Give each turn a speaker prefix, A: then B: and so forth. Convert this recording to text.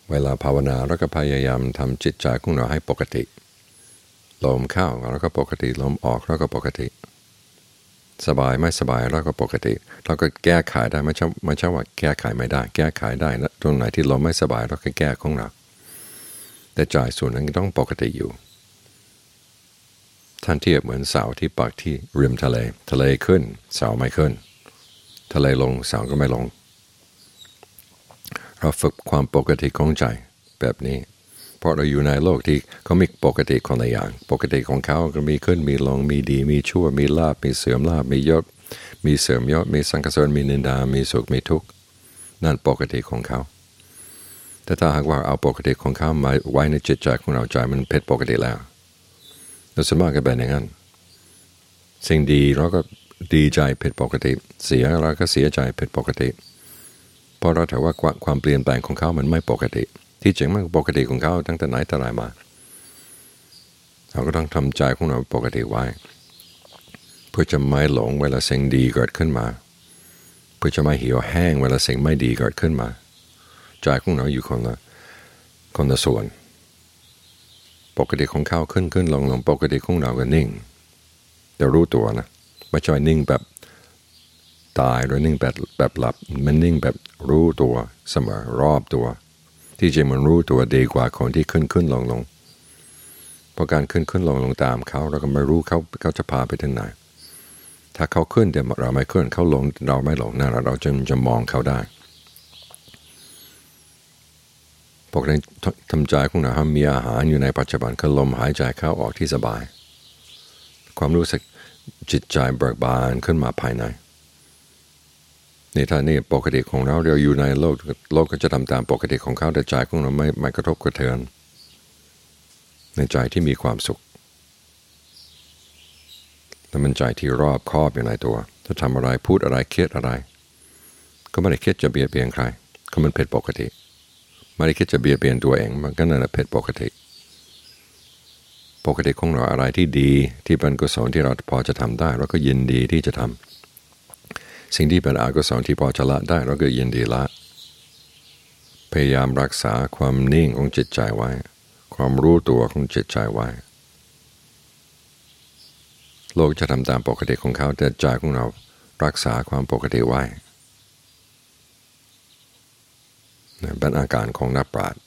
A: เวลาภาวนาเราก็พยายามทำจิตใจของเราให้ปกติลมเข้าเราก็ปกติลมออกเราก็ปกติสบายไม่สบายเราก็ปกติเราก็แก้ไขได้ไม่ใช่ว่าแก้ไขไม่ได้แก้ไขได้นะตรงไหนที่ลมไม่สบายเราก็แก้ของเราแต่ใจส่วนนั้นต้องปกติอยู่ท่านเทียบเหมือนเสาที่ปักที่ริมทะเลขึ้นเสาไม่ขึ้นทะเลลงเสาก็ไม่ลงเราฝึกความปกติของใจแบบนี้เพราะเราอยู่ในโลกที่เขามีปกติคนละอย่างปกติของเขาก็มีขึ้นมีลงมีดีมีชั่วมีลาภมีเสื่อมลาภมียศมีเสื่อมยศมีสังคสารมีนินดามีสุขมีทุกข์นั่นปกติของเขาแต่ถ้าหากว่าเอาปกติของเขามาไว้ในจิตใจของเราใจมันผิดปกติแล้วเราสามารถก็เป็นอย่างนั้นสิ่งดีเราก็ดีใจผิดปกติเสียเราก็เสียใจผิดปกติเพราะเราถือว่าความเปลี่ยนแปลงของเขามันไม่ปกติที่จริงมันปกติของเขาตั้งแต่ไหนแต่ไรมาเราก็ต้องทำใจของเราปกติไว้เพื่อจะไม่หลงเวลาสิ่งดีเกิดขึ้นมาเพื่อจะไม่เหี่ยวแห้งเวลาสิ่งไม่ดีเกิดขึ้นมาใจของเราอยู่คนละส่วนปกติของเขาขึ้นลงปกติของเราก็นิ่งแต่รู้ตัวนะไม่ใช่นิ่งแบบตายหรือนิ่งแบบหลับมันนิ่งแบบรู้ตัวเสมอรอบตัวที่จริงมันรู้ตัวดีกว่าคนที่ขึ้นลงเพราะการขึ้นลงตามเขาเราก็ไม่รู้เขาจะพาไปถึงไหนถ้าเขาขึ้นแต่เราไม่ขึ้นเขาลงเราไม่ลงนั่นเราจะมองเขาได้พวกนั้นทำใจของเราให้มีอาหารอยู่ในปัจจุบันคือลมหายใจเข้าออกที่สบายความรู้สึกจิตใจเบิกบานขึ้นมาภายในนี่ถ้านี่ปกติของเราอยู่ในโลกก็จะทำตามปกติของเขาแต่ใจของเราไม่กระทบกระเทือนในใจที่มีความสุขและมันใจที่รอบคอบอยู่ในตัวถ้าทำอะไรพูดอะไรคิดอะไรก็ไม่ได้คิดจะเบียดเบียนใครก็มันเป็นปกติไม่ได้คิดจะเบียดเบียนตัวเองมันก็นั่นแหละเป็นปกติของเราอะไรที่ดีที่เป็นกุศลที่เราพอจะทำได้เราก็ยินดีที่จะทำสิ่งที่เป็นอกุศลที่พอจะละได้เราก็ยินดีละพยายามรักษาความนิ่งของจิตใจไว้ความรู้ตัวของจิตใจไว้โลกจะทำตามปกติของเขาแต่ใจของเรารักษาความปกติไว้เป็นอาการของนักปราชญ์